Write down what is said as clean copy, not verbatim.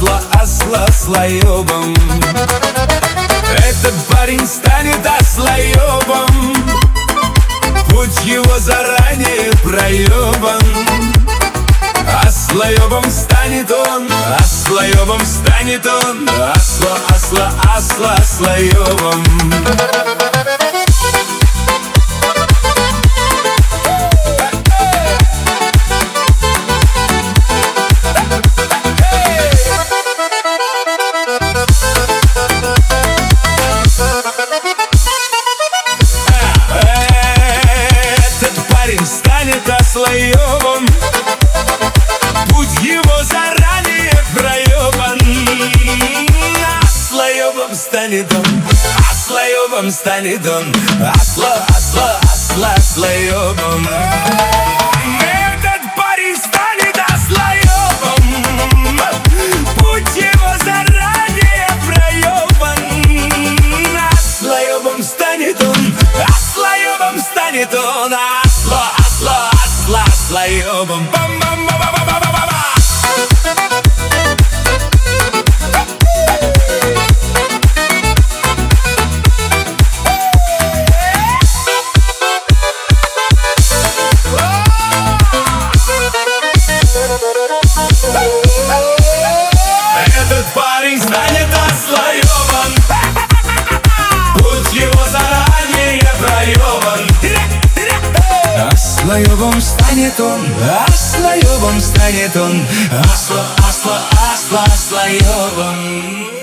осла слоёбом. Этот парень станет ослоёбом, путь его заранее проёбан. Ослоёбом станет он, ослоёбом станет он, ослоёбом. Станет ослоёбом, путь его заранее проёбан. Ослоёбом станет он, ослоёбом станет он, ослоёбом. Этот парень станет ослоёбом, путь его заранее проёбан. Ослоёбом станет он, ослоёбом станет он, ослоёбом. Этот парень станет ослоёбан, путь его заранее проёбан. Ослоёбом станет он, ослоёбом станет он, ослоёбом.